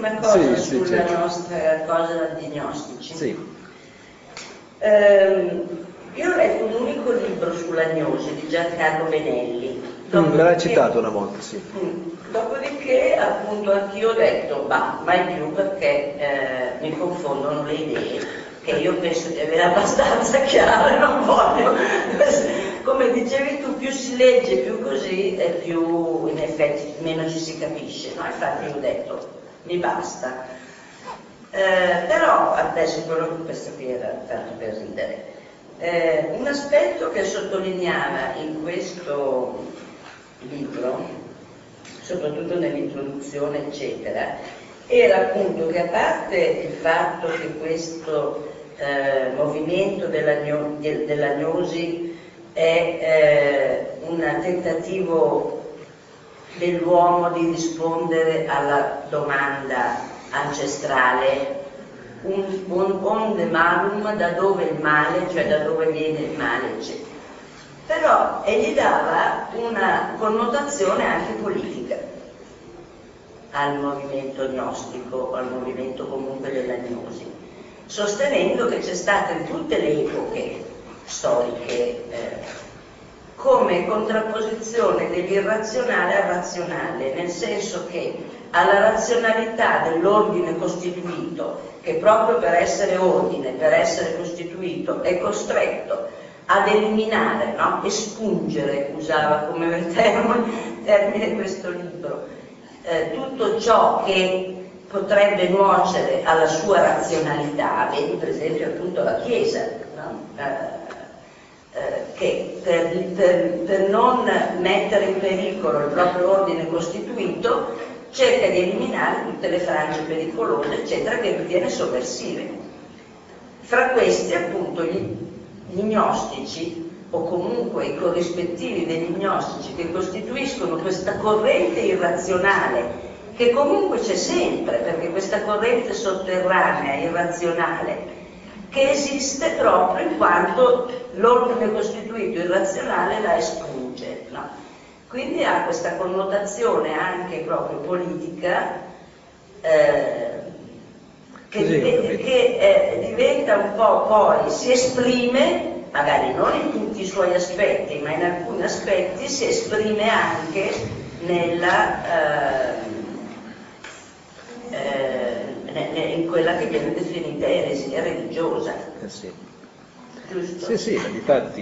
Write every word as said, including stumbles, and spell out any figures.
un'ultima cosa sì, sì, sulla certo. nostra cosa di gnostici. Sì. Ehm, io ho letto un unico libro sull'agnosi di Giancarlo Benelli. Mm, me l'hai citato una volta, sì. Mm, dopodiché, appunto, anch'io ho detto, ma mai più, perché eh, mi confondono le idee, che io penso di avere abbastanza chiare, non voglio. Come dicevi tu, più si legge, più così, e più in effetti meno ci si capisce, no? Infatti io ho detto, mi basta. Eh, però adesso quello che questo qui era tanto per ridere. Eh, un aspetto che sottolineava in questo libro, soprattutto nell'introduzione eccetera, era appunto che, a parte il fatto che questo eh, movimento dell'agno- de- dell'agnosi è eh, un tentativo dell'uomo di rispondere alla domanda ancestrale, un, un onde malum, da dove il male, cioè da dove viene il male, eccetera. Però egli dava una connotazione anche politica al movimento gnostico, al movimento comunque dell'agnosi, sostenendo che c'è stato in tutte le epoche storiche eh, come contrapposizione dell'irrazionale al razionale, nel senso che alla razionalità dell'ordine costituito, che proprio per essere ordine, per essere costituito, è costretto ad eliminare, no? Espungere, usava come termine, termine questo libro, eh, tutto ciò che potrebbe nuocere alla sua razionalità, vedi per esempio appunto la Chiesa, no? eh, eh, che per, per, per non mettere in pericolo il proprio ordine costituito cerca di eliminare tutte le frange pericolose, eccetera, che ritiene sovversive. Fra questi appunto gli, gli gnostici, o comunque i corrispettivi degli gnostici, che costituiscono questa corrente irrazionale, che comunque c'è sempre, perché questa corrente sotterranea, irrazionale, che esiste proprio in quanto l'ordine costituito irrazionale la espugge, no? Quindi ha questa connotazione anche proprio politica, eh, che, Sì, div- che eh, diventa un po' poi, si esprime, magari non in tutti i suoi aspetti, ma in alcuni aspetti si esprime anche nella, eh, eh, in quella che viene definita eresia religiosa. Eh sì. Giusto? Sì, sì, difatti